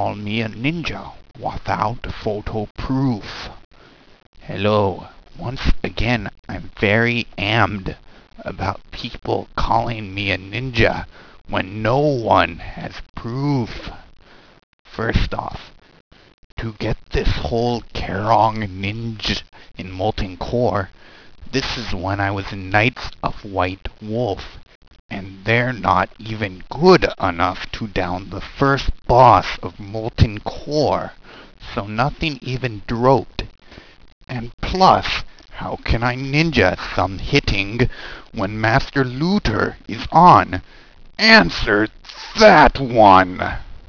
call me a ninja without photo proof. Hello. Once again, I'm very amped about people calling me a ninja when no one has proof. First off, to get this whole Kerong ninja in Molten Core, this is when I was in Knights of White Wolf, and they're not even good enough to down the first boss of Molten Core, so nothing even dropped. And plus, how can I ninja some hitting when Master Looter is on? Answer that one!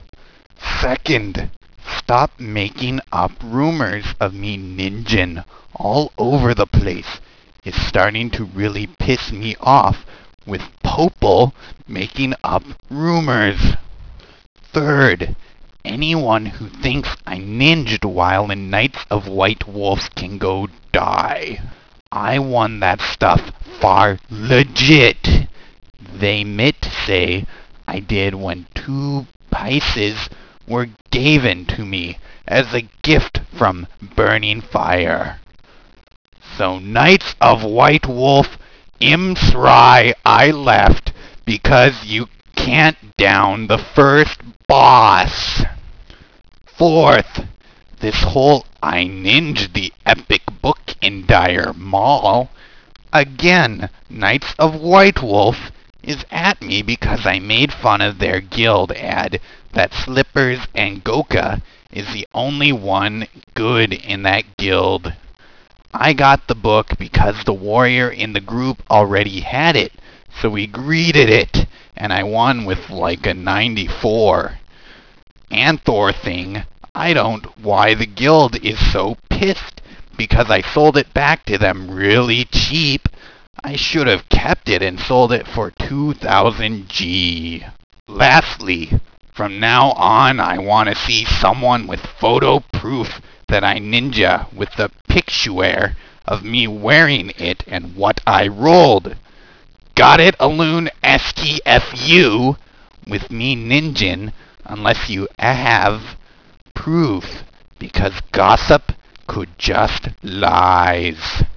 Second, stop making up rumors of me ninjin all over the place. It's starting to really piss me off with Popel making up rumors. Third, anyone who thinks I ninjed while in Knights of White Wolf can go die. I won that stuff far legit. They might say I did when 2 pieces were given to me as a gift from Burning Fire. So Knights of White Wolf, Imsrai, I left because you can't down the first boss. Fourth, this whole I ninjed the epic book in Dire Mall. Again, Knights of White Wolf is at me because I made fun of their guild ad that Slippers and Goka is the only one good in that guild. I got the book because the warrior in the group already had it, so we greeted it, and I won with like a 94. Anthor thing, I don't why the guild is so pissed because I sold it back to them really cheap. I should have kept it and sold it for 2000 G. Lastly, from now on I want to see someone with photo proof that I ninja with the picture of me wearing it and what I rolled. Got it, Aloon STFU, with me ninjin, unless you have proof, because gossip could just lies.